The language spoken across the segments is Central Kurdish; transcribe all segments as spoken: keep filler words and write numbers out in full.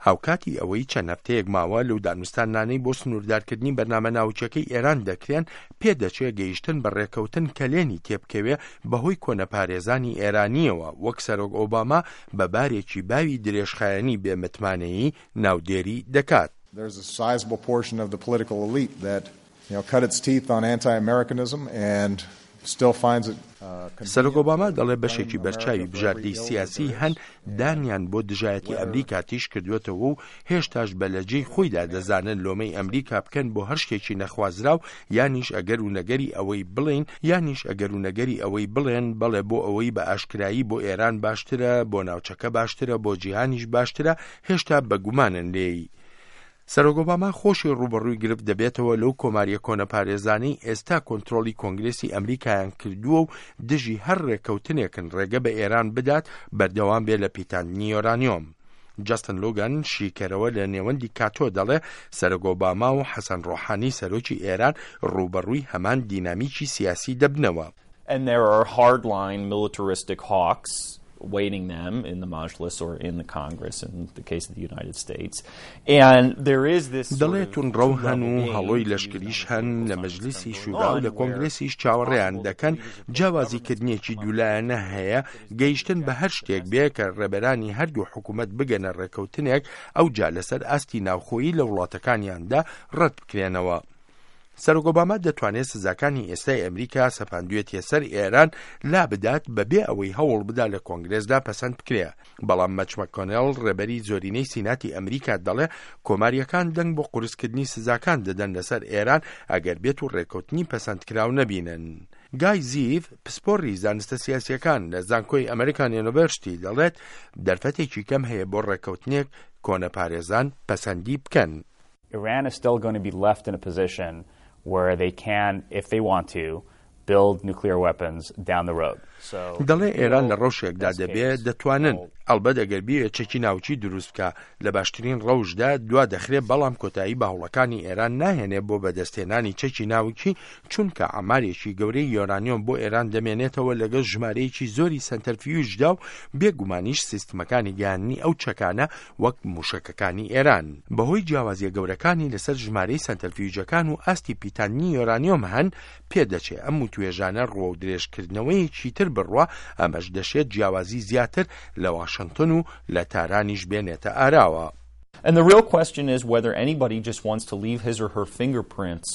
هاوکاتی ئەوەی چەند هەفتەیەک ماوە لەو دانوستانانەی بۆ سنووردارکردنی بەرنامە ناوچەکەی ئێران دەکرێن پێدەچێت گەیشتن بە ڕێکەوتن کە لێنی تێبکەوێ بەهۆی کۆنەپارێزانی ئێرانیەوە وەک سەرۆک ئۆباما بە بارێکی باوی درێژخایەنی بێمتمانەیی ناودێری دەکات. There's a sizable portion of the political elite that, you know, cut its teeth on anti-Americanism and still finds it سەرۆک ئۆباما دەڵێ بەشێکی بەرچاوی بژاردەی سیاسی هەن دانیان بۆ دژایەتی ئەمریکا تیش کردوێتەوە و هێشتاش بەلەجەی خۆیدا دەزانن لۆمەی ئەمریکا بکەن بۆ هەر شتێکی نەخوازراو یانیش ئەگەر و نەگەری ئەوەی بڵێن یانیش ئەگەر و نەگەری ئەوەی بڵێن بەڵێ بۆ ئەوەی بە ئاشکرایی بۆ ئێران باشترە بۆ ناوچەکە باشترە بۆ جیهانیش باشترە هێشتا بەگومانن لێی. سەرۆک ئۆباما خۆشی ڕوبەڕووی گرفت دەبێتەوە لەو کۆماریە کۆنەپارێزانەی ئێستا کۆنتڕۆلی کۆنگرێسی ئەمریکایان کردووە و دژی هەر ڕێکەوتنێکن ڕێگە بە ئێران بدات بەردەوام بێ لە پیتاندنی یۆرانیۆم. جاستن لۆگان شیکەرەوە لە نێوەندی کاتۆ دەڵێ سەرۆک ئۆباما و حەسەن ڕۆحانی سەرۆکی ئێران ڕوبەڕووی هەمان دینامیکی سیاسی دەبنەوە. And there are hardline militaristic hawks waiting them in the Majlis or in the Congress in the case of the United States. And there is this دەڵێتون ڕەو هەن و هەڵۆی لەشکریش هەن لە مەجلیسی شورا و لە کۆنگرێسیش چاوەڕێیان دەکەن جیاوازیکردنیەکی دوولایەنە هەیە گەیشتن بە هەر شتێک بێ کە ڕێبەرانی هەردوو حکوومەت بگەنە ڕێکەوتنێک ئەو جا لەسەر ئاستی ناوخۆیی لە وڵاتەکانیاندا ڕەت بکرێنەوە. سەرۆک ئۆباما دەتوانێت سزاکانی ئێستای ئەمریکا سەپاندوێتیە سەر ئێران لا بدات بەبێ ئەوەی هەوڵ بدا لە کۆنگرێسدا پەسەند بکرێ. بەڵام مەچ مەکۆنێل ڕێبەری زۆرینەی سیناتی ئەمریکا دەڵێ کۆماریەکان دەنگ بۆ قورسکردنی سزاکان دەدەن لەسەر ئێران ئەگەر بێت و ڕێکەوتنی پەسەندکراو نەبینن. گای زیف پسپۆڕی زانستە سیاسیەکان لە زانکۆی ئەمریکان یونیڤرسیتی دەڵێت دەرفەتێکی کەم هەیە بۆ ڕێکەوتنێک کۆنەپارێزان پەسەندی بکەن. Iran is still going to be left in a position where they can, if they want to, build nuclear weapons down the road. دەڵێ ئێران لە ڕۆژێکدا دەبێت دەتوانن ئەلبەت ئەگەر بیوێت چەکی ناوچی دروست بکە لە باشترین ڕەوشدا دوا دەخرێت بەڵام کۆتایی باوڵەکانی ئێران ناهێنێ بۆ بەدەستێنانی چەکی ناوچی چونکە ئامارێکی گەورەی یۆرانیۆم بۆ ئێران دەمێنێتەوە لەگەڵ ژمارەیەکی زۆری سەنتەرفیوژدا و بێگومانیش سیستمەکانی گیاننی ئەو چەکانە وەک موشەکەکانی ئێران بەهۆی جیاوازیە گەورەکانی لەسەر ژمارەی سەنتەرفیوژەکان و ئاستی پیتاننی یۆرانیۆم هەن پێدەچێت ئەم توێژانە ڕوە و درێژکردنەوەیەکی تر بڕوا ئەمەش دەشێت جیاوازی زیاتر لە واشنگتن و لە تارانیش بێنێتە ئاراوە. And the real question is whether anybody just wants to leave his or her fingerprints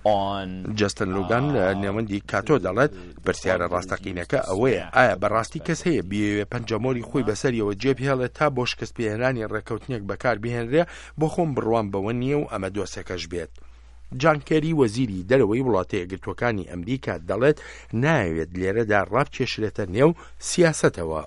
on جاستن لۆگان لە نێوەندی کاتۆ دەڵێت پرسیارە ڕاستەقینەکە ئەوەیە ئایا بەڕاستی کەس هەیە بیەوێ پەنجەمۆری خۆی بەسەریەوە جێبهێڵێت تا بۆ شکستپێهێنانی ڕێکەوتنێک بەکار بهێنرێ بۆ خۆم بڕوان بەوە نییە و ئەمە دۆسێکەش بێت. جان کێری وەزیری دەرەوەی وڵاتە یەکگرتووەکانی ئەمریکا دەڵێت نایەوێت لێرەدا ڕابکێشرێتە نێو سیاسەتەوە.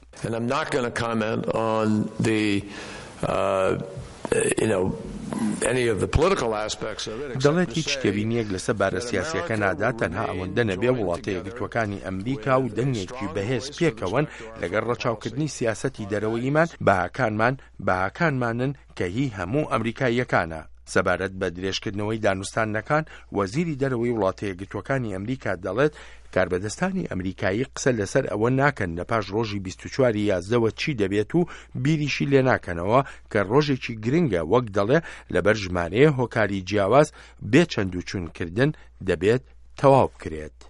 دەڵێت هیچ شتێبینیەک لەسەر بارە سیاسیەکە نادات تەنها ئەوەندە نەبێ وڵاتە یەکگرتووەکانی ئەمریکا و دەنگێکی بەهێز پێکەوەن لەگەڵ ڕەچاوکردنی سیاسەتی دەرەوەییمان بەهاکانمان بەهاکانمانن کە هی هەموو ئەمریکاییەکانە. سەبارەت بە درێژکردنەوەی دانوستانەکان وەزیری دەرەوەی وڵاتە یەکگرتووەکانی ئەمریکا دەڵێت کاربەدەستانی ئەمریکایی قسە لەسەر ئەوە ناکەن لە پاش ڕۆژی بیست و چواری یازدەوە چی دەبێت و بیریشی لێ ناکەنەوە کە ڕۆژێکی گرنگە وەک دەڵێ لەبەر ژمارەیە هۆکاری جیاواز بێ چەند و چوونکردن دەبێت تەواو بکرێت.